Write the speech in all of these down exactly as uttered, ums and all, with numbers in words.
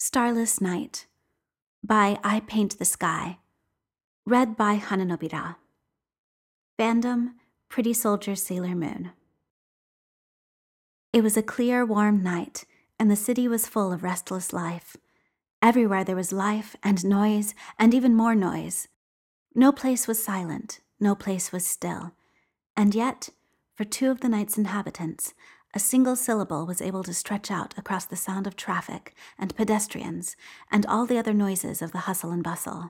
Starless Night by I Paint the Sky. Read by Hananobira. Fandom, Pretty Soldier Sailor Moon. It was a clear, warm night, and the city was full of restless life. Everywhere there was life and noise, and even more noise. No place was silent, no place was still. And yet, for two of the night's inhabitants, a single syllable was able to stretch out across the sound of traffic and pedestrians and all the other noises of the hustle and bustle.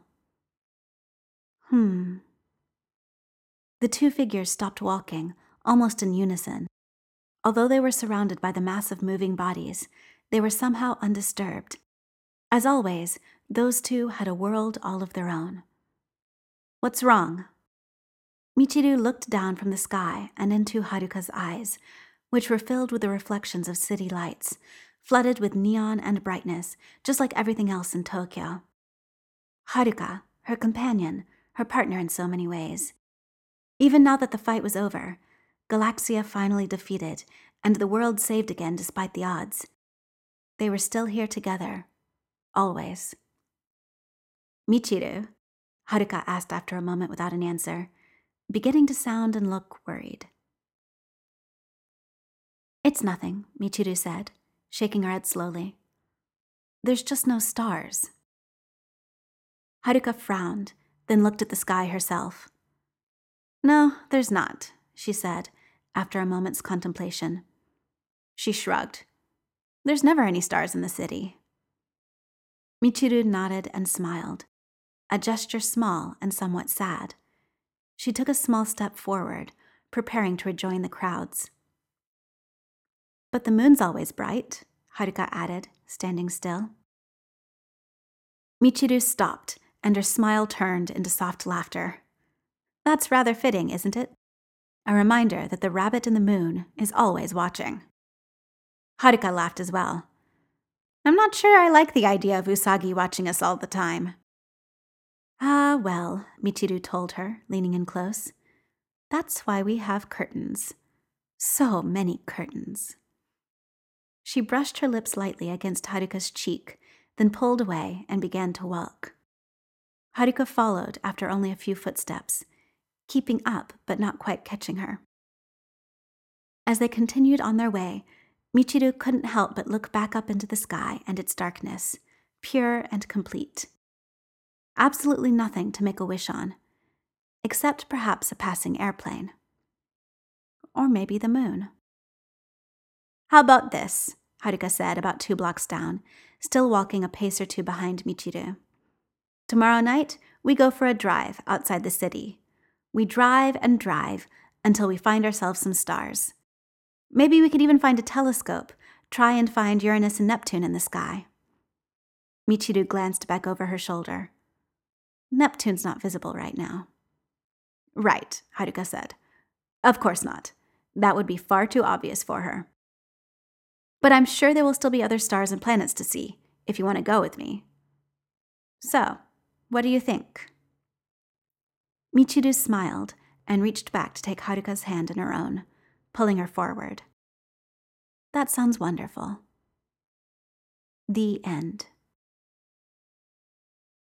Hmm. The two figures stopped walking, almost in unison. Although they were surrounded by the mass of moving bodies, they were somehow undisturbed. As always, those two had a world all of their own. What's wrong? Michiru looked down from the sky and into Haruka's eyes, which were filled with the reflections of city lights, flooded with neon and brightness, just like everything else in Tokyo. Haruka, her companion, her partner in so many ways. Even now that the fight was over, Galaxia finally defeated, and the world saved again despite the odds. They were still here together. Always. Michiru? Haruka asked after a moment without an answer, beginning to sound and look worried. It's nothing, Michiru said, shaking her head slowly. There's just no stars. Haruka frowned, then looked at the sky herself. No, there's not, she said, after a moment's contemplation. She shrugged. There's never any stars in the city. Michiru nodded and smiled, a gesture small and somewhat sad. She took a small step forward, preparing to rejoin the crowds. But the moon's always bright, Haruka added, standing still. Michiru stopped, and her smile turned into soft laughter. That's rather fitting, isn't it? A reminder that the rabbit in the moon is always watching. Haruka laughed as well. I'm not sure I like the idea of Usagi watching us all the time. Ah, well, Michiru told her, leaning in close. That's why we have curtains. So many curtains. She brushed her lips lightly against Haruka's cheek, then pulled away and began to walk. Haruka followed after only a few footsteps, keeping up but not quite catching her. As they continued on their way, Michiru couldn't help but look back up into the sky and its darkness, pure and complete. Absolutely nothing to make a wish on, except perhaps a passing airplane. Or maybe the moon. How about this? Haruka said about two blocks down, still walking a pace or two behind Michiru. Tomorrow night, we go for a drive outside the city. We drive and drive until we find ourselves some stars. Maybe we could even find a telescope, try and find Uranus and Neptune in the sky. Michiru glanced back over her shoulder. Neptune's not visible right now. Right, Haruka said. Of course not. That would be far too obvious for her. But I'm sure there will still be other stars and planets to see, if you want to go with me. So, what do you think? Michiru smiled and reached back to take Haruka's hand in her own, pulling her forward. That sounds wonderful. The end.